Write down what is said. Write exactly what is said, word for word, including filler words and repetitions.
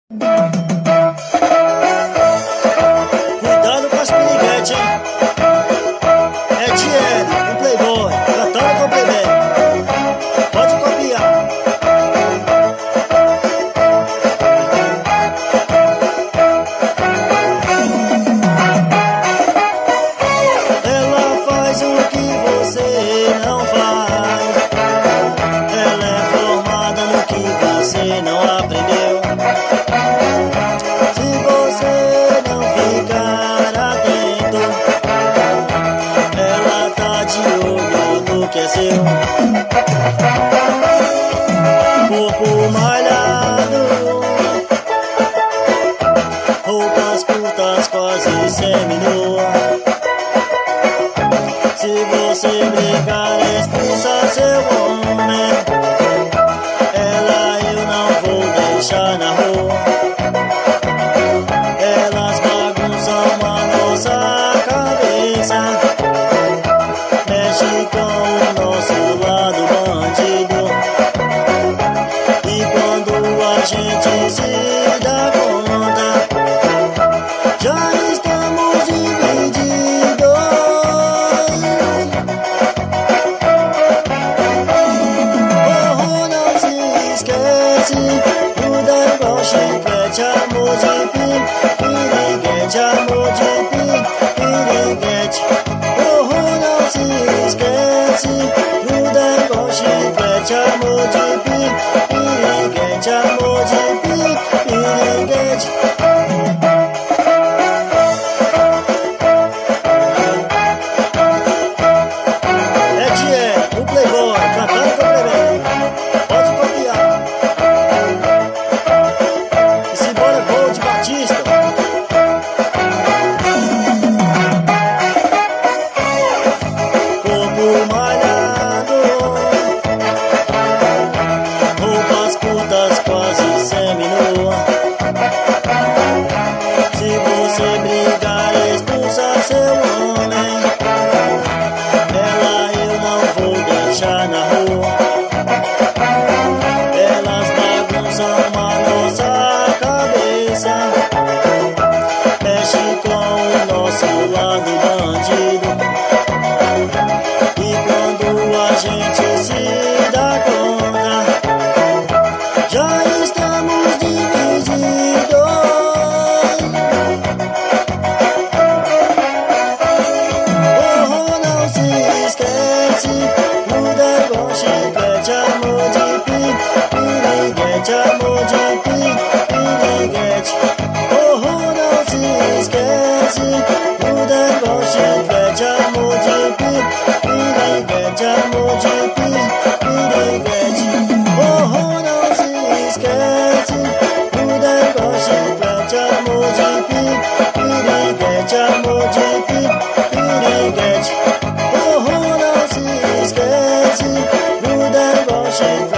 Cuidado com as piriguetes, hein? É Thierry, o playboy, cantando com playback. Pode copiar. Ela faz o que você não faz. Ela é formada no que você não aprendeu. Se você não ficar atento, ela tá de olho no que é seu. Corpo malhado, roupas curtas quase seminua. Se você brigar, expulsa seu homem. Ela eu não vou deixar na rua. Elas bagunçam a nossa cabeça, mexe com o nosso lado bandido. E quando a gente se dá conta, já estamos divididos. Oh, não se esquece, tudo é igual chiclete, amor de pi, piriguete, amor de pi, piriguete. Oh, não se esquece, tudo é igual chiclete, amor de pi, piriguete, amor de pi, piriguete. É Thierry, o playboy, cantando com playback. Pode copiar. Esse bora é Gold Batista. Corpo malhado, roupas curtas quase seminua. Se você brigar, expulsa seu homem. Ela eu não vou deixar na rua. Elas bagunçam a nossa cabeça, mexe com o nosso lado bandido. E quando a gente se dá conta, já estamos divididos. Oh, não se esquece, tudo é igual chiclete, amor de pi, piriguete, amor de pi, piriguete. Oh, não se esquece, tudo é igual chiclete, amor de pi, piriguete, amor de pi, piriguete. Oh, não se esquece, tudo é igual chiclete, amor de pi, piriguete, amor de pi, piriguete. Oh, não se esquece, tudo é igual chiclete.